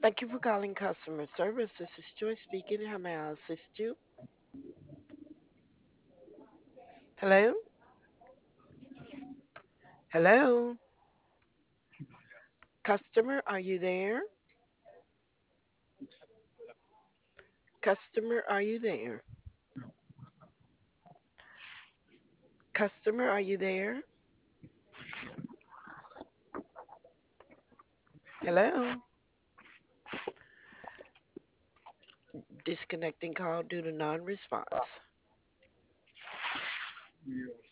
Thank you for calling customer service. This is Joy speaking. How may I assist you? Hello? Hello? Customer, are you there? Customer, are you there? Customer, are you there? Hello? Disconnecting call due to non response.